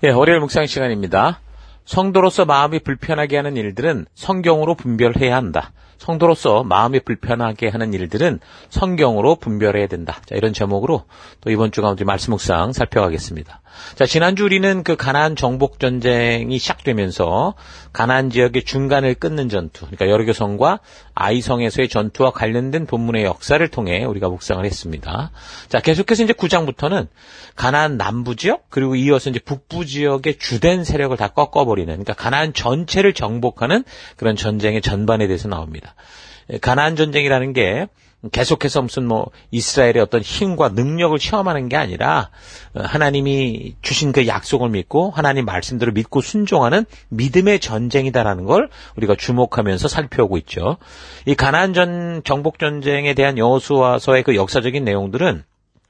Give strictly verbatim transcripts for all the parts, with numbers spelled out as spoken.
예, 월요일 묵상 시간입니다. 성도로서 마음이 불편하게 하는 일들은 성경으로 분별해야 한다. 성도로서 마음이 불편하게 하는 일들은 성경으로 분별해야 된다. 자, 이런 제목으로 또 이번 주 가운데 말씀 묵상 살펴가겠습니다. 자, 지난주 우리는 그 가나안 정복 전쟁이 시작되면서 가나안 지역의 중간을 끊는 전투, 그러니까 여리고성과 아이성에서의 전투와 관련된 본문의 역사를 통해 우리가 묵상을 했습니다. 자, 계속해서 이제 구 장부터는 가나안 남부 지역, 그리고 이어서 이제 북부 지역의 주된 세력을 다 꺾어버리는, 그러니까 가나안 전체를 정복하는 그런 전쟁의 전반에 대해서 나옵니다. 가나안 전쟁이라는 게 계속해서 무슨 뭐 이스라엘의 어떤 힘과 능력을 시험하는 게 아니라 하나님이 주신 그 약속을 믿고 하나님 말씀대로 믿고 순종하는 믿음의 전쟁이다라는 걸 우리가 주목하면서 살펴오고 있죠. 이 가나안 전 정복 전쟁에 대한 여호수아서의 그 역사적인 내용들은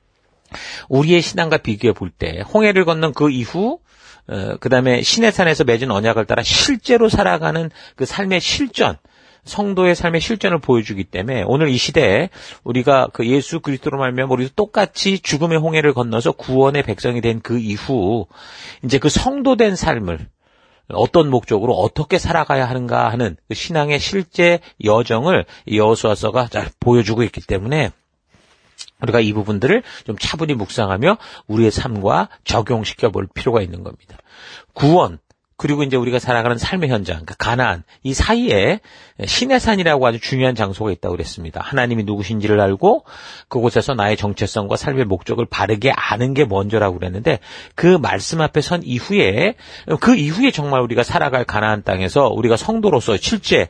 우리의 신앙과 비교해 볼 때 홍해를 건넌 그 이후 어, 그다음에 시내산에서 맺은 언약을 따라 실제로 살아가는 그 삶의 실전, 성도의 삶의 실전을 보여주기 때문에 오늘 이 시대에 우리가 그 예수 그리스도로 말미암아 우리도 똑같이 죽음의 홍해를 건너서 구원의 백성이 된 그 이후 이제 그 성도된 삶을 어떤 목적으로 어떻게 살아가야 하는가 하는 그 신앙의 실제 여정을 여호수아서가 잘 보여주고 있기 때문에 우리가 이 부분들을 좀 차분히 묵상하며 우리의 삶과 적용시켜 볼 필요가 있는 겁니다. 구원, 그리고 이제 우리가 살아가는 삶의 현장, 그러니까 가나안, 이 사이에 시내산이라고 아주 중요한 장소가 있다고 그랬습니다. 하나님이 누구신지를 알고 그곳에서 나의 정체성과 삶의 목적을 바르게 아는 게 먼저라고 그랬는데 그 말씀 앞에 선 이후에 그 이후에 정말 우리가 살아갈 가나안 땅에서 우리가 성도로서 실제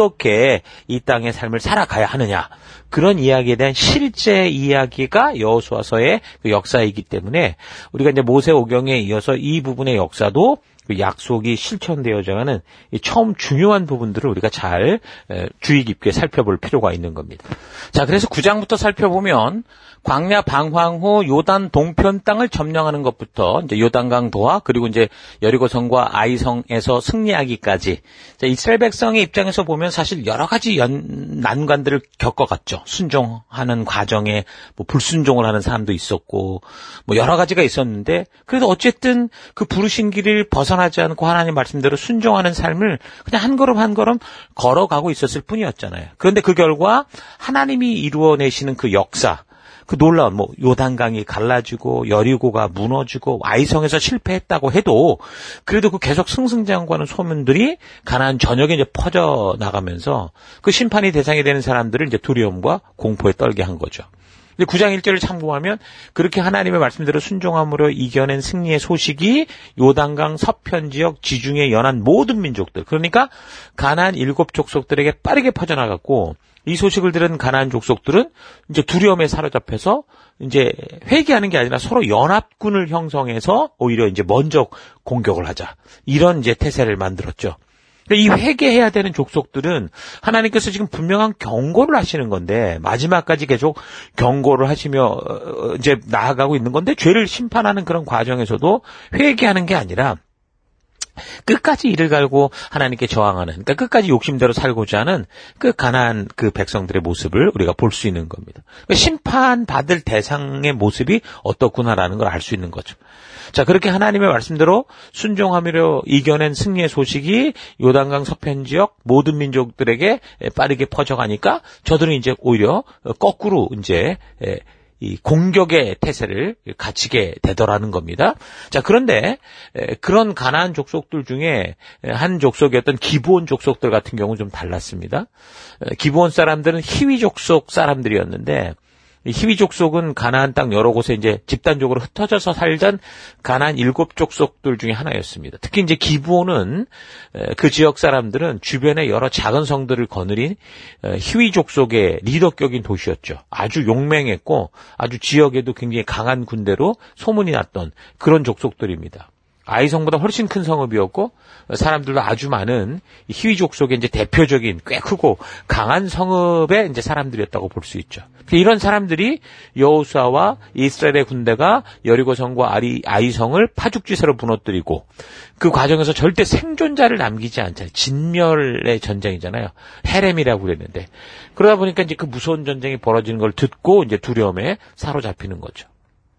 어떻게 이 땅의 삶을 살아가야 하느냐, 그런 이야기에 대한 실제 이야기가 여호수아서의 그 역사이기 때문에 우리가 이제 모세오경에 이어서 이 부분의 역사도 그 약속이 실천되어져가는 처음 중요한 부분들을 우리가 잘 주의 깊게 살펴볼 필요가 있는 겁니다. 자, 그래서 구 장부터 살펴보면 광야 방황 후 요단 동편 땅을 점령하는 것부터 이제 요단강 도하, 그리고 이제 여리고성과 아이성에서 승리하기까지, 자, 이스라엘 백성의 입장에서 보면 사실 여러 가지 연, 난관들을 겪어갔죠. 순종하는 과정에 뭐 불순종을 하는 사람도 있었고 뭐 여러 가지가 있었는데 그래도 어쨌든 그 부르신 길을 벗어나지 않고 하나님 말씀대로 순종하는 삶을 그냥 한 걸음 한 걸음 걸어가고 있었을 뿐이었잖아요. 그런데 그 결과 하나님이 이루어내시는 그 역사, 그 놀라운 뭐 요단강이 갈라지고 여리고가 무너지고 아이성에서 실패했다고 해도 그래도 그 계속 승승장구하는 소문들이 가나안 전역에 이제 퍼져 나가면서 그 심판이 대상이 되는 사람들을 이제 두려움과 공포에 떨게 한 거죠. 구 장 일 절을 참고하면 그렇게 하나님의 말씀대로 순종함으로 이겨낸 승리의 소식이 요단강 서편 지역 지중해 연안 모든 민족들, 그러니까 가나안 일곱 족속들에게 빠르게 퍼져나갔고 이 소식을 들은 가나안 족속들은 이제 두려움에 사로잡혀서 이제 회개하는 게 아니라 서로 연합군을 형성해서 오히려 이제 먼저 공격을 하자, 이런 이제 태세를 만들었죠. 이 회개해야 되는 족속들은 하나님께서 지금 분명한 경고를 하시는 건데 마지막까지 계속 경고를 하시며 이제 나아가고 있는 건데 죄를 심판하는 그런 과정에서도 회개하는 게 아니라 끝까지 이를 갈고 하나님께 저항하는, 그러니까 끝까지 욕심대로 살고자 하는 그 가나안 그 백성들의 모습을 우리가 볼 수 있는 겁니다. 그러니까 심판받을 대상의 모습이 어떻구나라는 걸 알 수 있는 거죠. 자, 그렇게 하나님의 말씀대로 순종하며 이겨낸 승리의 소식이 요단강 서편 지역 모든 민족들에게 빠르게 퍼져가니까 저들은 이제 오히려 거꾸로 이제 이 공격의 태세를 갖추게 되더라는 겁니다. 자, 그런데 그런 가나안 족속들 중에 한 족속이었던 기브온 족속들 같은 경우는 좀 달랐습니다. 기브온 사람들은 히위 족속 사람들이었는데 히위 족속은 가나안 땅 여러 곳에 이제 집단적으로 흩어져서 살던 가나안 일곱 족속들 중에 하나였습니다. 특히 이제 기브온은 그 지역 사람들은 주변에 여러 작은 성들을 거느린 히위 족속의 리더격인 도시였죠. 아주 용맹했고 아주 지역에도 굉장히 강한 군대로 소문이 났던 그런 족속들입니다. 아이성보다 훨씬 큰 성읍이었고 사람들도 아주 많은 히위 족속의 이제 대표적인 꽤 크고 강한 성읍의 이제 사람들이었다고 볼 수 있죠. 이런 사람들이 여호수아와 이스라엘의 군대가 여리고성과 아리, 아이성을 파죽지세로 무너뜨리고 그 과정에서 절대 생존자를 남기지 않잖아요. 진멸의 전쟁이잖아요. 헤렘이라고 그랬는데 그러다 보니까 이제 그 무서운 전쟁이 벌어지는 걸 듣고 이제 두려움에 사로잡히는 거죠.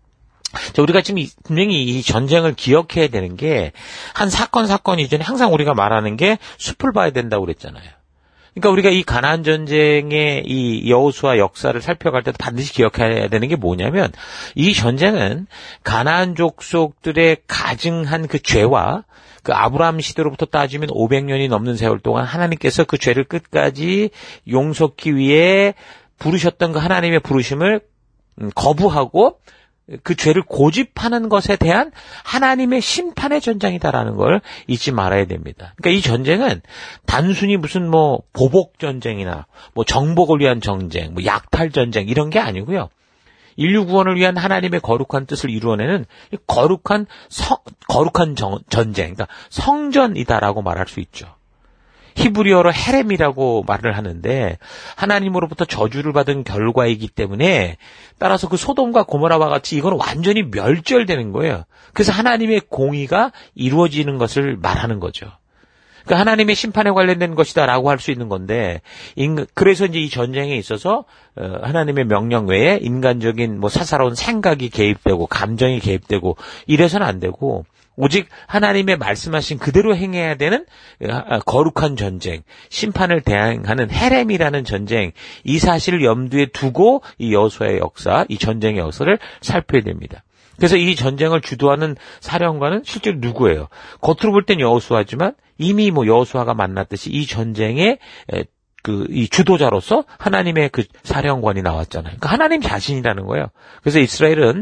자, 우리가 지금 이, 분명히 이 전쟁을 기억해야 되는 게, 한 사건, 사건 이전에 항상 우리가 말하는 게 숲을 봐야 된다고 그랬잖아요. 그러니까 우리가 이 가나안 전쟁의 이 여호수아 역사를 살펴갈 때도 반드시 기억해야 되는 게 뭐냐면, 이 전쟁은 가나안 족속들의 가증한 그 죄와 그 아브라함 시대로부터 따지면 오백 년이 넘는 세월 동안 하나님께서 그 죄를 끝까지 용서하기 위해 부르셨던 그 하나님의 부르심을 거부하고 그 죄를 고집하는 것에 대한 하나님의 심판의 전쟁이다라는 걸 잊지 말아야 됩니다. 그러니까 이 전쟁은 단순히 무슨 뭐 보복 전쟁이나 뭐 정복을 위한 전쟁, 뭐 약탈 전쟁 이런 게 아니고요. 인류 구원을 위한 하나님의 거룩한 뜻을 이루어내는 거룩한 성, 거룩한 정, 전쟁, 그러니까 성전이다라고 말할 수 있죠. 히브리어로 헤렘이라고 말을 하는데 하나님으로부터 저주를 받은 결과이기 때문에 따라서 그 소돔과 고모라와 같이 이건 완전히 멸절되는 거예요. 그래서 하나님의 공의가 이루어지는 것을 말하는 거죠. 그러니까 하나님의 심판에 관련된 것이다라고 할 수 있는 건데, 그래서 이제 이 전쟁에 있어서 하나님의 명령 외에 인간적인 뭐 사사로운 생각이 개입되고 감정이 개입되고 이래서는 안 되고, 오직 하나님의 말씀하신 그대로 행해야 되는 거룩한 전쟁, 심판을 대항하는 헤렘이라는 전쟁, 이 사실을 염두에 두고 이 여호수아의 역사, 이 전쟁의 역사를 살펴야 됩니다. 그래서 이 전쟁을 주도하는 사령관은 실제로 누구예요? 겉으로 볼 땐 여호수아지만 이미 뭐 여호수아가 만났듯이 이 전쟁의 그 이 주도자로서 하나님의 그 사령관이 나왔잖아요. 그러니까 하나님 자신이라는 거예요. 그래서 이스라엘은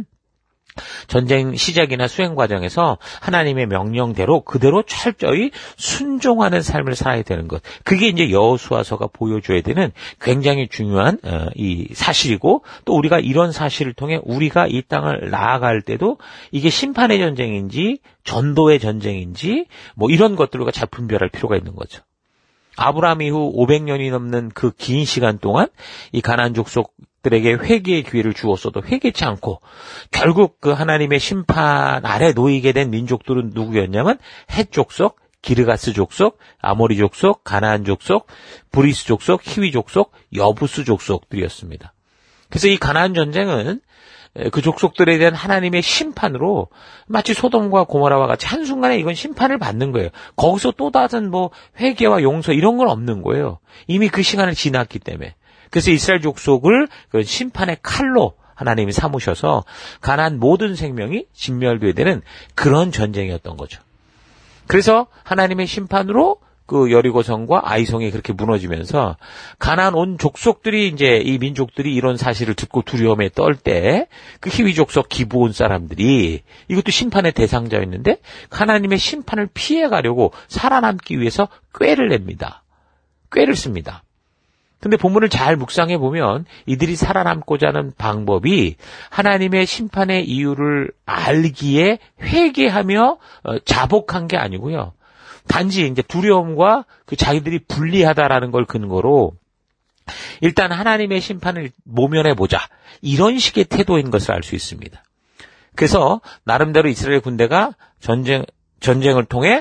전쟁 시작이나 수행 과정에서 하나님의 명령대로 그대로 철저히 순종하는 삶을 살아야 되는 것. 그게 이제 여호수아서가 보여줘야 되는 굉장히 중요한 어, 이 사실이고, 또 우리가 이런 사실을 통해 우리가 이 땅을 나아갈 때도 이게 심판의 전쟁인지 전도의 전쟁인지 뭐 이런 것들과 잘 분별할 필요가 있는 거죠. 아브라함 이후 오백 년이 넘는 그 긴 시간 동안 이 가나안 족속들에게 회개의 기회를 주었어도 회개치 않고 결국 그 하나님의 심판 아래 놓이게 된 민족들은 누구였냐면 헷 족속, 기르가스 족속, 아모리 족속, 가나안 족속, 브리스 족속, 히위 족속, 여부스 족속들이었습니다. 그래서 이 가나안 전쟁은 그 족속들에 대한 하나님의 심판으로 마치 소돔과 고모라와 같이 한순간에 이건 심판을 받는 거예요. 거기서 또 다른 뭐 회개와 용서 이런 건 없는 거예요. 이미 그 시간을 지났기 때문에. 그래서 이스라엘 족속을 그 심판의 칼로 하나님이 삼으셔서 가나안 모든 생명이 진멸되어야 되는 그런 전쟁이었던 거죠. 그래서 하나님의 심판으로 그 여리고성과 아이성이 그렇게 무너지면서 가나안 온 족속들이 이제 이 민족들이 이런 사실을 듣고 두려움에 떨 때 그 히위 족속 기브온 사람들이 이것도 심판의 대상자였는데 하나님의 심판을 피해 가려고 살아남기 위해서 꾀를 냅니다. 꾀를 씁니다. 근데 본문을 잘 묵상해 보면 이들이 살아남고자 하는 방법이 하나님의 심판의 이유를 알기에 회개하며 자복한 게 아니고요. 단지 이제 두려움과 그 자기들이 불리하다라는 걸 근거로 일단 하나님의 심판을 모면해 보자, 이런 식의 태도인 것을 알 수 있습니다. 그래서 나름대로 이스라엘 군대가 전쟁 전쟁을 통해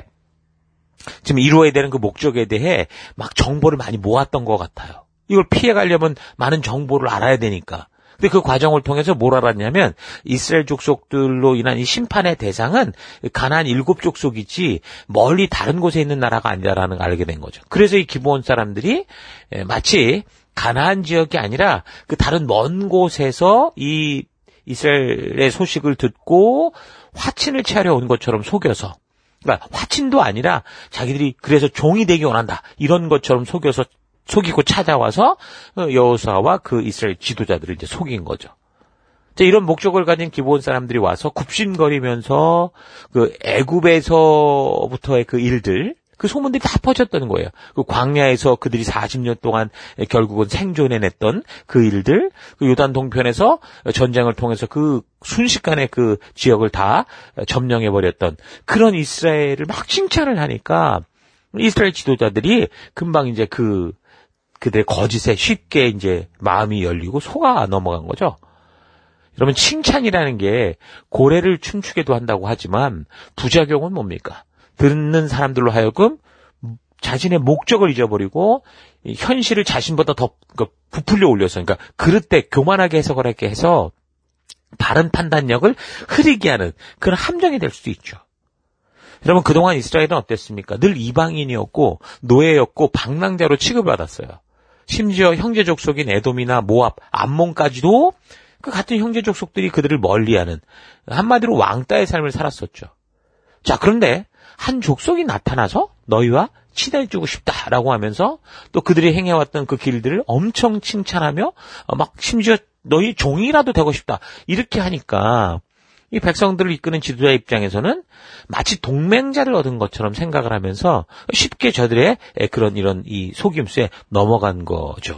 지금 이루어야 되는 그 목적에 대해 막 정보를 많이 모았던 것 같아요. 이걸 피해 가려면 많은 정보를 알아야 되니까. 근데 그 과정을 통해서 뭘 알았냐면 이스라엘 족속들로 인한 이 심판의 대상은 가나안 일곱 족속이지 멀리 다른 곳에 있는 나라가 아니라는 걸 알게 된 거죠. 그래서 이 기브온 사람들이 마치 가나안 지역이 아니라 그 다른 먼 곳에서 이 이스라엘의 소식을 듣고 화친을 취하려 온 것처럼 속여서, 그러니까 화친도 아니라 자기들이 그래서 종이 되기 원한다 이런 것처럼 속여서 속이고 찾아와서 여호수아와 그 이스라엘 지도자들을 이제 속인 거죠. 이런 목적을 가진 기브온 사람들이 와서 굽신거리면서 그 애굽에서부터의 그 일들, 그 소문들이 다 퍼졌던 거예요. 그 광야에서 그들이 사십 년 동안 결국은 생존해냈던 그 일들, 그 요단 동편에서 전쟁을 통해서 그 순식간에 그 지역을 다 점령해버렸던 그런 이스라엘을 막 칭찬을 하니까 이스라엘 지도자들이 금방 이제 그 그들의 거짓에 쉽게 이제 마음이 열리고 속아 넘어간 거죠. 여러분, 칭찬이라는 게 고래를 춤추게도 한다고 하지만 부작용은 뭡니까? 듣는 사람들로 하여금 자신의 목적을 잊어버리고 현실을 자신보다 더 부풀려 올려서, 그러니까 그릇돼 교만하게 해석을 하게 해서 바른 판단력을 흐리게 하는 그런 함정이 될 수도 있죠. 여러분, 그동안 이스라엘은 어땠습니까? 늘 이방인이었고 노예였고 방랑자로 취급받았어요. 심지어 형제 족속인 에돔이나 모압, 암몬까지도 그 같은 형제 족속들이 그들을 멀리하는, 한마디로 왕따의 삶을 살았었죠. 자, 그런데 한 족속이 나타나서 너희와 친해지고 싶다라고 하면서 또 그들이 행해왔던 그 길들을 엄청 칭찬하며 막 심지어 너희 종이라도 되고 싶다 이렇게 하니까 이 백성들을 이끄는 지도자 입장에서는 마치 동맹자를 얻은 것처럼 생각을 하면서 쉽게 저들의 그런 이런 이 속임수에 넘어간 거죠.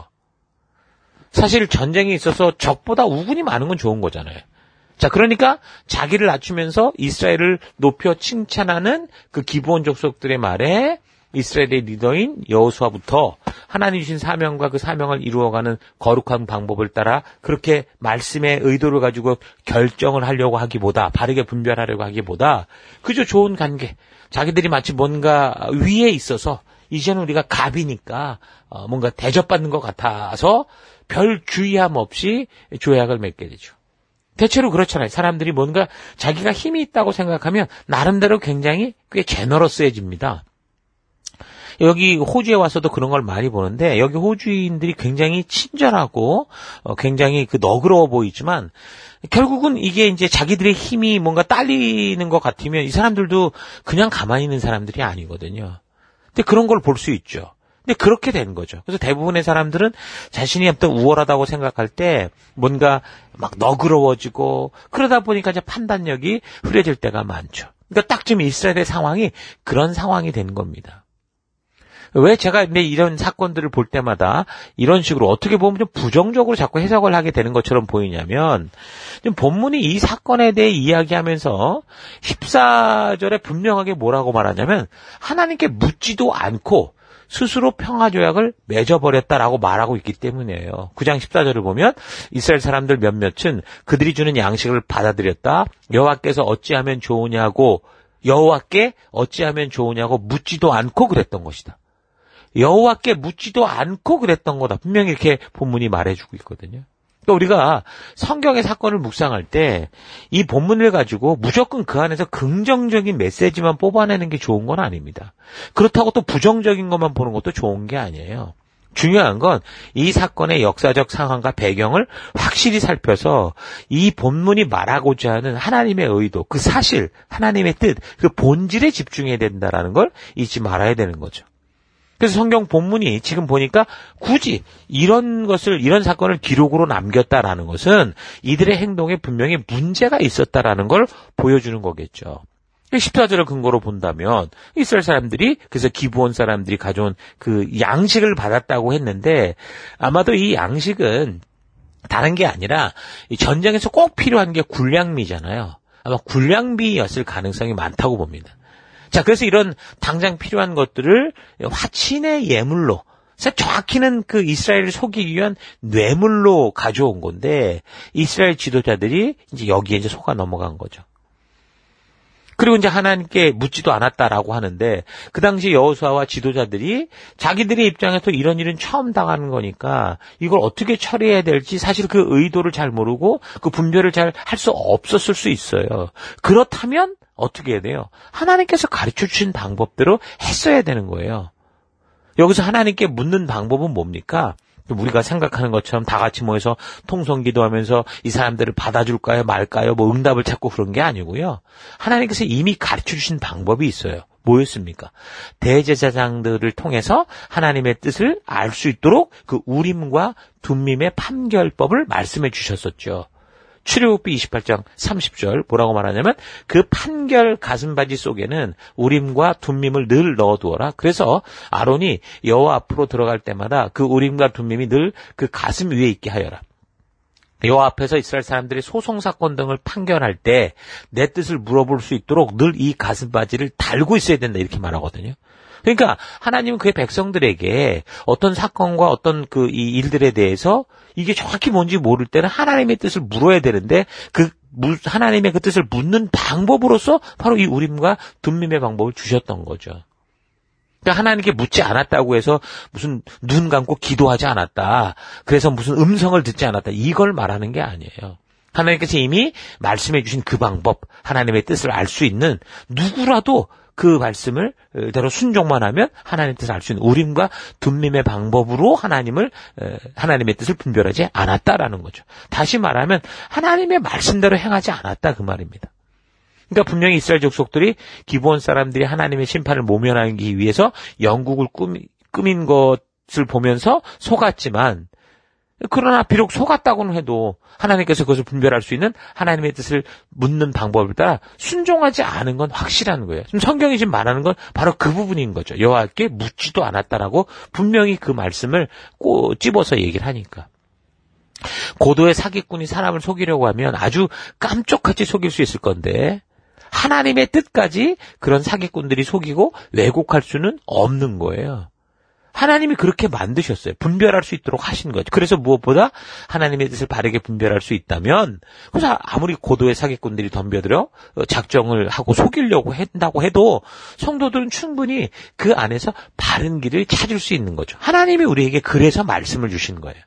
사실 전쟁에 있어서 적보다 우군이 많은 건 좋은 거잖아요. 자, 그러니까 자기를 낮추면서 이스라엘을 높여 칭찬하는 그 기브온 족속들의 말에 이스라엘의 리더인 여호수아부터 하나님 주신 사명과 그 사명을 이루어가는 거룩한 방법을 따라 그렇게 말씀의 의도를 가지고 결정을 하려고 하기보다, 바르게 분별하려고 하기보다 그저 좋은 관계, 자기들이 마치 뭔가 위에 있어서 이제는 우리가 갑이니까 뭔가 대접받는 것 같아서 별 주의함 없이 조약을 맺게 되죠. 대체로 그렇잖아요. 사람들이 뭔가 자기가 힘이 있다고 생각하면 나름대로 굉장히 꽤 제너러스해집니다. 여기 호주에 와서도 그런 걸 많이 보는데, 여기 호주인들이 굉장히 친절하고 어, 굉장히 그 너그러워 보이지만 결국은 이게 이제 자기들의 힘이 뭔가 딸리는 것 같으면 이 사람들도 그냥 가만히 있는 사람들이 아니거든요. 근데 그런 걸 볼 수 있죠. 근데 그렇게 된 거죠. 그래서 대부분의 사람들은 자신이 어떤 우월하다고 생각할 때 뭔가 막 너그러워지고 그러다 보니까 이제 판단력이 흐려질 때가 많죠. 그러니까 딱 지금 이스라엘의 상황이 그런 상황이 된 겁니다. 왜 제가 이런 사건들을 볼 때마다 이런 식으로 어떻게 보면 좀 부정적으로 자꾸 해석을 하게 되는 것처럼 보이냐면, 좀 본문이 이 사건에 대해 이야기하면서 십사 절에 분명하게 뭐라고 말하냐면 하나님께 묻지도 않고 스스로 평화조약을 맺어버렸다라고 말하고 있기 때문이에요. 구 장 십사 절을 보면 이스라엘 사람들 몇몇은 그들이 주는 양식을 받아들였다. 여호와께서 어찌하면 좋으냐고 여호와께 어찌하면 좋으냐고 묻지도 않고 그랬던 것이다. 여호와께 묻지도 않고 그랬던 거다. 분명히 이렇게 본문이 말해주고 있거든요. 그러니까 우리가 성경의 사건을 묵상할 때 이 본문을 가지고 무조건 그 안에서 긍정적인 메시지만 뽑아내는 게 좋은 건 아닙니다. 그렇다고 또 부정적인 것만 보는 것도 좋은 게 아니에요. 중요한 건 이 사건의 역사적 상황과 배경을 확실히 살펴서 이 본문이 말하고자 하는 하나님의 의도, 그 사실, 하나님의 뜻, 그 본질에 집중해야 된다는 걸 잊지 말아야 되는 거죠. 그래서 성경 본문이 지금 보니까 굳이 이런 것을, 이런 사건을 기록으로 남겼다라는 것은 이들의 행동에 분명히 문제가 있었다라는 걸 보여주는 거겠죠. 십사 절을 근거로 본다면 이스라엘 사람들이, 그래서 기브온 사람들이 가져온 그 양식을 받았다고 했는데, 아마도 이 양식은 다른 게 아니라 이 전쟁에서 꼭 필요한 게 군량미잖아요. 아마 군량미였을 가능성이 많다고 봅니다. 자, 그래서 이런 당장 필요한 것들을 화친의 예물로, 정확히는 그 이스라엘을 속이기 위한 뇌물로 가져온 건데, 이스라엘 지도자들이 이제 여기에 이제 속아 넘어간 거죠. 그리고 이제 하나님께 묻지도 않았다라고 하는데, 그 당시 여호수아와 지도자들이 자기들의 입장에서 이런 일은 처음 당하는 거니까 이걸 어떻게 처리해야 될지 사실 그 의도를 잘 모르고 그 분별을 잘 할 수 없었을 수 있어요. 그렇다면 어떻게 해야 돼요? 하나님께서 가르쳐 주신 방법대로 했어야 되는 거예요. 여기서 하나님께 묻는 방법은 뭡니까? 우리가 생각하는 것처럼 다 같이 모여서 통성기도하면서 이 사람들을 받아줄까요 말까요 뭐 응답을 찾고 그런 게 아니고요. 하나님께서 이미 가르쳐 주신 방법이 있어요. 뭐였습니까? 대제사장들을 통해서 하나님의 뜻을 알 수 있도록 그 우림과 둠밈의 판결법을 말씀해 주셨었죠. 출애굽기 이십팔 장 삼십 절 뭐라고 말하냐면 그 판결 가슴바지 속에는 우림과 둠밈을 늘 넣어두어라. 그래서 아론이 여호와 앞으로 들어갈 때마다 그 우림과 둠밈이 늘 그 가슴 위에 있게 하여라. 여호와 앞에서 이스라엘 사람들이 소송 사건 등을 판결할 때 내 뜻을 물어볼 수 있도록 늘 이 가슴바지를 달고 있어야 된다 이렇게 말하거든요. 그러니까 하나님은 그의 백성들에게 어떤 사건과 어떤 그 이 일들에 대해서 이게 정확히 뭔지 모를 때는 하나님의 뜻을 물어야 되는데 그 하나님의 그 뜻을 묻는 방법으로서 바로 이 우림과 둠밈의 방법을 주셨던 거죠. 그러니까 하나님께 묻지 않았다고 해서 무슨 눈 감고 기도하지 않았다. 그래서 무슨 음성을 듣지 않았다. 이걸 말하는 게 아니에요. 하나님께서 이미 말씀해 주신 그 방법, 하나님의 뜻을 알 수 있는 누구라도 그 말씀을 대로 순종만 하면 하나님의 뜻을 알 수 있는 우림과 둠밈의 방법으로 하나님을 하나님의 뜻을 분별하지 않았다라는 거죠. 다시 말하면 하나님의 말씀대로 행하지 않았다 그 말입니다. 그러니까 분명히 이스라엘 족속들이 기브온 사람들이 하나님의 심판을 모면하기 위해서 영국을 꾸미, 꾸민 것을 보면서 속았지만, 그러나 비록 속았다고는 해도 하나님께서 그것을 분별할 수 있는 하나님의 뜻을 묻는 방법을 따라 순종하지 않은 건 확실한 거예요. 지금 성경이 지금 말하는 건 바로 그 부분인 거죠. 여호와께 묻지도 않았다라고 분명히 그 말씀을 꼬 집어서 얘기를 하니까. 고도의 사기꾼이 사람을 속이려고 하면 아주 깜짝같이 속일 수 있을 건데 하나님의 뜻까지 그런 사기꾼들이 속이고 왜곡할 수는 없는 거예요. 하나님이 그렇게 만드셨어요. 분별할 수 있도록 하신 거죠. 그래서 무엇보다 하나님의 뜻을 바르게 분별할 수 있다면, 그래서 아무리 고도의 사기꾼들이 덤벼들어 작정을 하고 속이려고 한다고 해도 성도들은 충분히 그 안에서 바른 길을 찾을 수 있는 거죠. 하나님이 우리에게 그래서 말씀을 주신 거예요.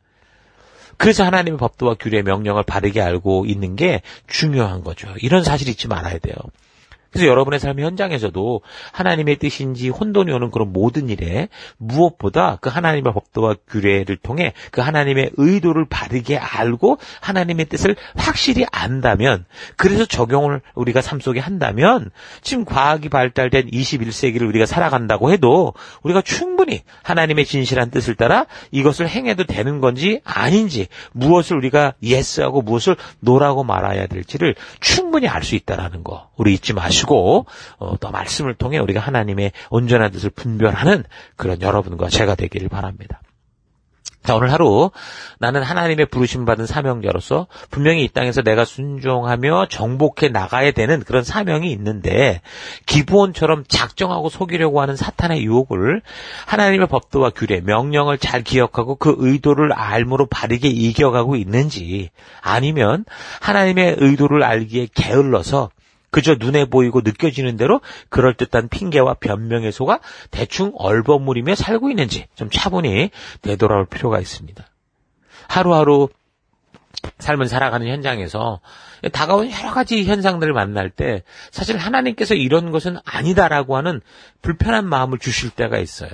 그래서 하나님의 법도와 규례, 명령을 바르게 알고 있는 게 중요한 거죠. 이런 사실이 잊지 말아야 돼요. 그래서 여러분의 삶의 현장에서도 하나님의 뜻인지 혼돈이 오는 그런 모든 일에 무엇보다 그 하나님의 법도와 규례를 통해 그 하나님의 의도를 바르게 알고 하나님의 뜻을 확실히 안다면, 그래서 적용을 우리가 삶 속에 한다면, 지금 과학이 발달된 이십일 세기를 우리가 살아간다고 해도 우리가 충분히 하나님의 진실한 뜻을 따라 이것을 행해도 되는 건지 아닌지, 무엇을 우리가 예스하고 무엇을 노라고 말아야 될지를 충분히 알 수 있다는 거 우리 잊지 마시고, 어, 또 말씀을 통해 우리가 하나님의 온전한 뜻을 분별하는 그런 여러분과 제가 되기를 바랍니다. 자, 오늘 하루 나는 하나님의 부르심 받은 사명자로서 분명히 이 땅에서 내가 순종하며 정복해 나가야 되는 그런 사명이 있는데, 기브온처럼 작정하고 속이려고 하는 사탄의 유혹을 하나님의 법도와 규례, 명령을 잘 기억하고 그 의도를 알므로 바르게 이겨가고 있는지, 아니면 하나님의 의도를 알기에 게을러서 그저 눈에 보이고 느껴지는 대로 그럴듯한 핑계와 변명에 속아 대충 얼버무리며 살고 있는지 좀 차분히 되돌아올 필요가 있습니다. 하루하루 삶을 살아가는 현장에서 다가온 여러 가지 현상들을 만날 때 사실 하나님께서 이런 것은 아니다라고 하는 불편한 마음을 주실 때가 있어요.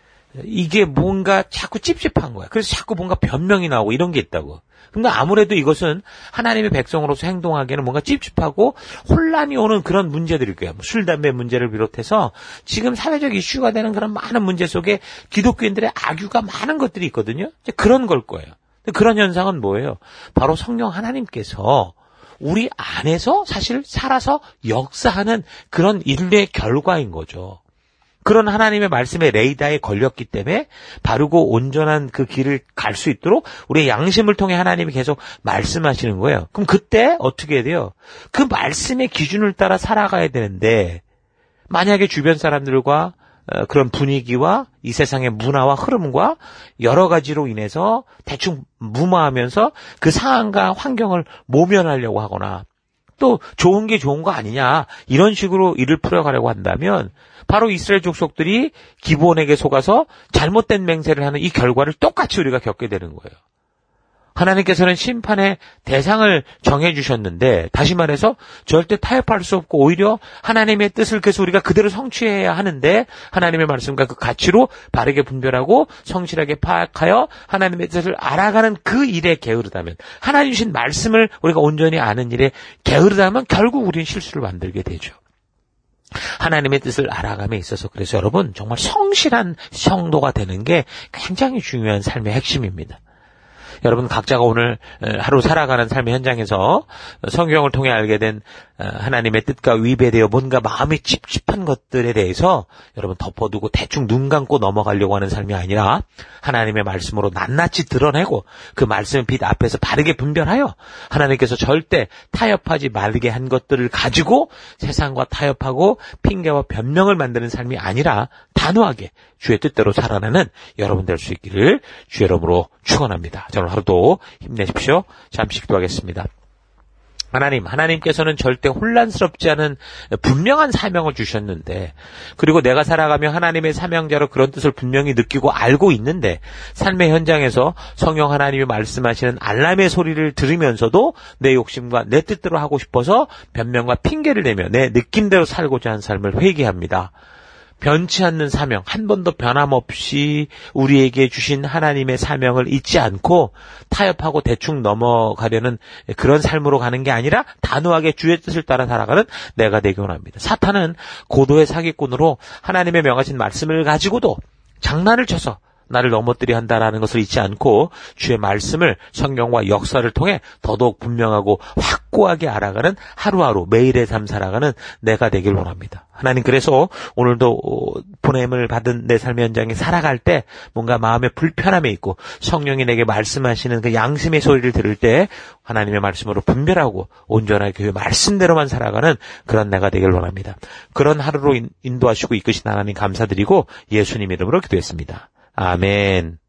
이게 뭔가 자꾸 찝찝한 거야. 그래서 자꾸 뭔가 변명이 나오고 이런 게 있다고. 근데 아무래도 이것은 하나님의 백성으로서 행동하기에는 뭔가 찝찝하고 혼란이 오는 그런 문제들일 거예요. 술, 담배 문제를 비롯해서 지금 사회적 이슈가 되는 그런 많은 문제 속에 기독교인들의 악유가 많은 것들이 있거든요. 그런 걸 거예요. 그런 현상은 뭐예요? 바로 성령 하나님께서 우리 안에서 사실 살아서 역사하는 그런 일의 결과인 거죠. 그런 하나님의 말씀에 레이더에 걸렸기 때문에 바르고 온전한 그 길을 갈 수 있도록 우리의 양심을 통해 하나님이 계속 말씀하시는 거예요. 그럼 그때 어떻게 해야 돼요? 그 말씀의 기준을 따라 살아가야 되는데, 만약에 주변 사람들과 그런 분위기와 이 세상의 문화와 흐름과 여러 가지로 인해서 대충 무마하면서 그 상황과 환경을 모면하려고 하거나 또 좋은 게 좋은 거 아니냐 이런 식으로 일을 풀어가려고 한다면 바로 이스라엘 족속들이 기브온에게 속아서 잘못된 맹세를 하는 이 결과를 똑같이 우리가 겪게 되는 거예요. 하나님께서는 심판의 대상을 정해주셨는데, 다시 말해서 절대 타협할 수 없고 오히려 하나님의 뜻을 그래서 우리가 그대로 성취해야 하는데, 하나님의 말씀과 그 가치로 바르게 분별하고 성실하게 파악하여 하나님의 뜻을 알아가는 그 일에 게으르다면, 하나님 주신 말씀을 우리가 온전히 아는 일에 게으르다면 결국 우리는 실수를 만들게 되죠. 하나님의 뜻을 알아감에 있어서 그래서 여러분 정말 성실한 성도가 되는 게 굉장히 중요한 삶의 핵심입니다. 여러분 각자가 오늘 하루 살아가는 삶의 현장에서 성경을 통해 알게 된 하나님의 뜻과 위배되어 뭔가 마음이 찝찝한 것들에 대해서 여러분 덮어두고 대충 눈 감고 넘어가려고 하는 삶이 아니라 하나님의 말씀으로 낱낱이 드러내고 그 말씀의 빛 앞에서 바르게 분별하여 하나님께서 절대 타협하지 말게 한 것들을 가지고 세상과 타협하고 핑계와 변명을 만드는 삶이 아니라 단호하게 주의 뜻대로 살아내는 여러분 될 수 있기를 주의 이름으로 축원합니다. 자, 오늘 하루도 힘내십시오. 잠시 기도하겠습니다. 하나님, 하나님께서는 절대 혼란스럽지 않은 분명한 사명을 주셨는데, 그리고 내가 살아가며 하나님의 사명자로 그런 뜻을 분명히 느끼고 알고 있는데, 삶의 현장에서 성령 하나님이 말씀하시는 알람의 소리를 들으면서도 내 욕심과 내 뜻대로 하고 싶어서 변명과 핑계를 내며 내 느낌대로 살고자 하는 삶을 회개합니다. 변치 않는 사명, 한 번도 변함없이 우리에게 주신 하나님의 사명을 잊지 않고 타협하고 대충 넘어가려는 그런 삶으로 가는 게 아니라 단호하게 주의 뜻을 따라 살아가는 내가 되기 원합니다. 사탄은 고도의 사기꾼으로 하나님의 명하신 말씀을 가지고도 장난을 쳐서 나를 넘어뜨려 한다라는 것을 잊지 않고 주의 말씀을 성경과 역사를 통해 더더욱 분명하고 확고하게 알아가는 하루하루 매일의 삶 살아가는 내가 되길 원합니다. 하나님, 그래서 오늘도 보냄을 받은 내 삶의 현장에 살아갈 때 뭔가 마음에 불편함이 있고 성령이 내게 말씀하시는 그 양심의 소리를 들을 때 하나님의 말씀으로 분별하고 온전하게 그 말씀대로만 살아가는 그런 내가 되길 원합니다. 그런 하루로 인도하시고 이끄신 하나님 감사드리고 예수님 이름으로 기도했습니다. 아멘.